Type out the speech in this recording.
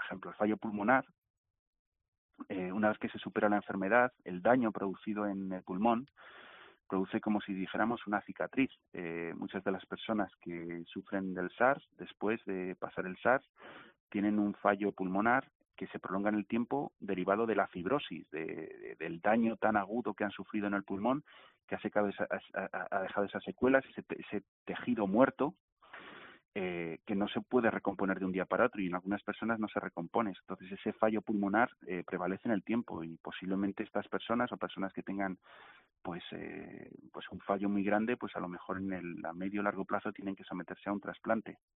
ejemplo, el fallo pulmonar, una vez que se supera la enfermedad, el daño producido en el pulmón produce como si dijéramos una cicatriz. Muchas de las personas que sufren del SARS, después de pasar el SARS, tienen un fallo pulmonar que se prolonga en el tiempo derivado de la fibrosis, del daño tan agudo que han sufrido en el pulmón, que ha dejado esas secuelas, ese tejido muerto, que no se puede recomponer de un día para otro, y en algunas personas no se recompone. Entonces ese fallo pulmonar prevalece en el tiempo, y posiblemente estas personas o personas que tengan pues un fallo muy grande, pues a lo mejor a medio o largo plazo tienen que someterse a un trasplante.